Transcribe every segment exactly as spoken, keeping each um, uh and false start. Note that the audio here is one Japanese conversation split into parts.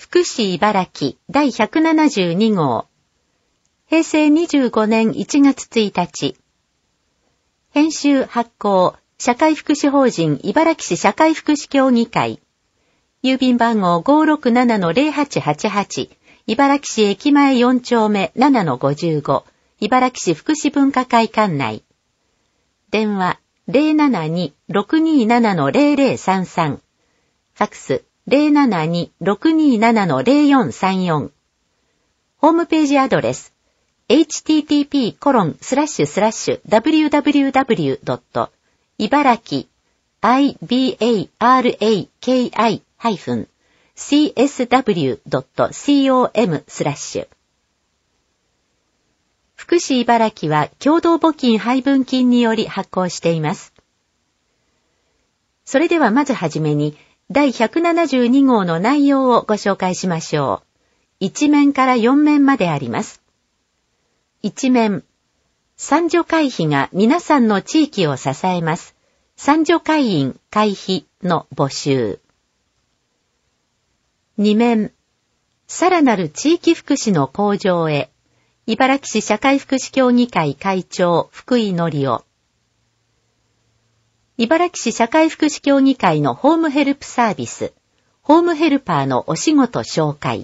福祉茨城だいひゃくななじゅうに号。へいせいにじゅうごねんいちがつついたち。編集発行、社会福祉法人茨城市社会福祉協議会。郵便番号 ごーろくななのゼロはちはちはち、茨城市駅前よん丁目ななのごじゅうご、茨城市福祉文化会館内。電話 ゼロななに ろくにーななのゼロゼロさんさん。ファックス ゼロななに ろくにーななのゼロよんさんよん。ホームページアドレス エイチティーティーピーコロンスラッシュスラッシュダブリューダブリューダブリュードットいばらき アイビーエーアールエーケーアイ ハイフン シーエスダブリュードットコム スラッシュ。福祉茨城は共同募金配分金により発行しています。それではまずはじめにだいひゃくななじゅうに号の内容をご紹介しましょう。いち面からよん面まであります。いち面、三女会費が皆さんの地域を支えます。三女会員会費の募集。に面、さらなる地域福祉の向上へ。茨城市社会福祉協議会会長福井則夫。茨城市社会福祉協議会のホームヘルプサービス、ホームヘルパーのお仕事紹介。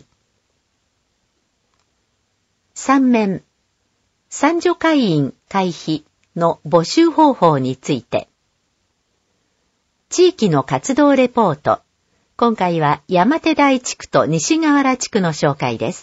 さん面、三女会員会費の募集方法について。地域の活動レポート。今回は山手台地区と西河原地区の紹介です。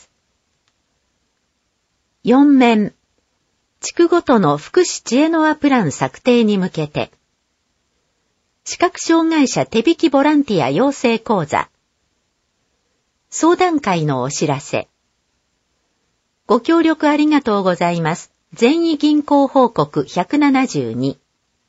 よん面、地区ごとの福祉知恵の輪プラン策定に向けて。視覚障害者手引きボランティア養成講座。相談会のお知らせ。ご協力ありがとうございます。全員銀行報告ひゃくななじゅうに。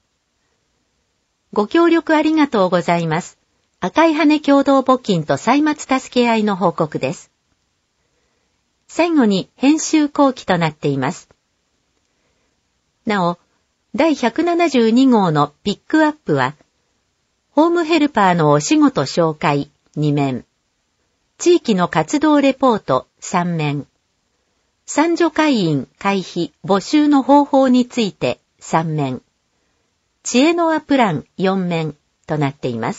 ご協力ありがとうございます。赤い羽共同募金と歳末助け合いの報告です。最後に編集後期となっています。なお、だいひゃくななじゅうに号のピックアップは、ホームヘルパーのお仕事紹介に面、地域の活動レポートさん面、三女会員会費募集の方法についてさん面、知恵の輪プランよん面となっています。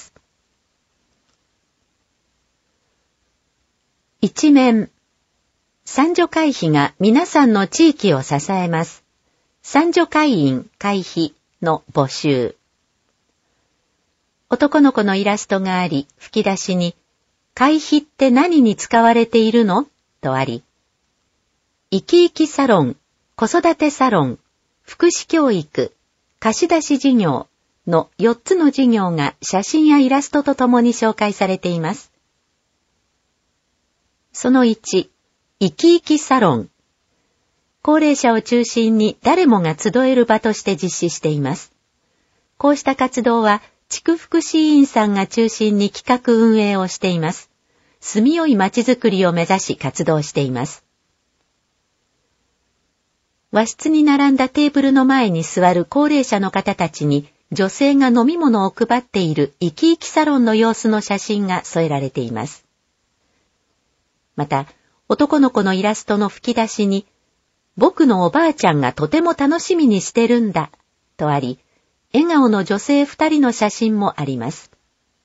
いち面、三女会費が皆さんの地域を支えます。三女会員会費の募集。男の子のイラストがあり、吹き出しに、会費って何に使われているのとあり、生き生きサロン、子育てサロン、福祉教育、貸し出し事業のよっつの事業が写真やイラストとともに紹介されています。そのいち、生き生きサロン。高齢者を中心に誰もが集える場として実施しています。こうした活動は、地区福祉委員さんが中心に企画運営をしています。住みよい街づくりを目指し活動しています。和室に並んだテーブルの前に座る高齢者の方たちに、女性が飲み物を配っている生き生きサロンの様子の写真が添えられています。また、男の子のイラストの吹き出しに、僕のおばあちゃんがとても楽しみにしてるんだ、とあり、笑顔の女性二人の写真もあります。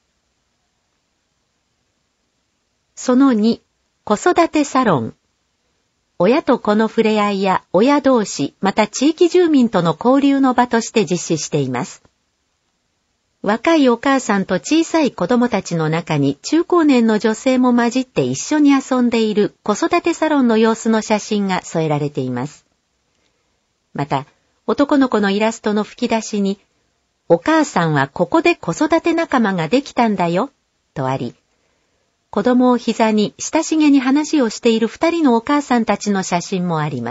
そのに、子育てサロン。親と子の触れ合いや親同士、また地域住民との交流の場として実施しています。若いお母さんと小さい子供たちの中に中高年の女性も混じって一緒に遊んでいる子育てサロンの様子の写真が添えられています。また、男の子のイラストの吹き出しに、お母さんはここで子育て仲間ができたんだよ、とあり、子供を膝に親しげに話をしている二人のお母さんたちの写真もあります。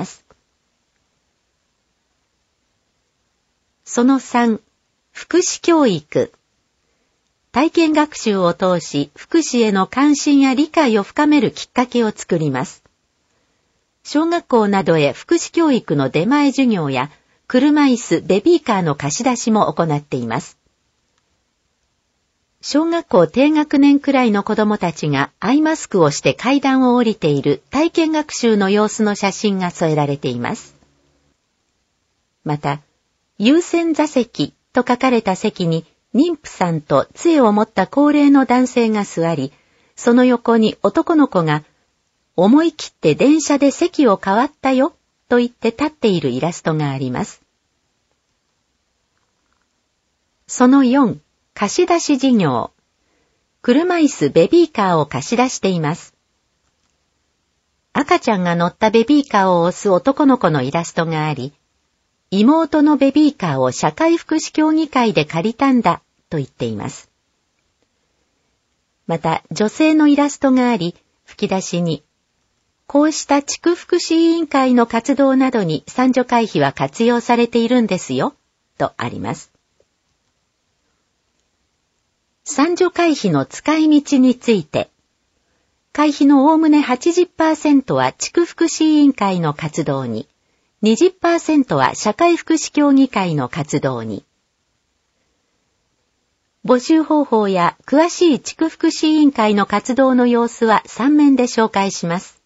そのさん、福祉教育。体験学習を通し、福祉への関心や理解を深めるきっかけを作ります。小学校などへ福祉教育の出前授業や、車椅子、ベビーカーの貸し出しも行っています。 小学校低学年くらいの子供たちがアイマスクをして階段を降りている体験学習の様子の写真が添えられています。また、優先座席と書かれた席に妊婦さんと杖を持った高齢の男性が座り、その横に男の子が、思い切って電車で席を変わったよと言って立っているイラストがあります。そのよん、貸し出し事業。車椅子ベビーカーを貸し出しています。赤ちゃんが乗ったベビーカーを押す男の子のイラストがあり、妹のベビーカーを社会福祉協議会で借りたんだと言っています。また女性のイラストがあり、吹き出しに、こうした地区福祉委員会の活動などに賛助会費は活用されているんですよ、とあります。賛助会費の使い道について、会費のおおむね はちじゅっパーセント は地区福祉委員会の活動に、にじゅっパーセント は社会福祉協議会の活動に。募集方法や詳しい地区福祉委員会の活動の様子はさん面で紹介します。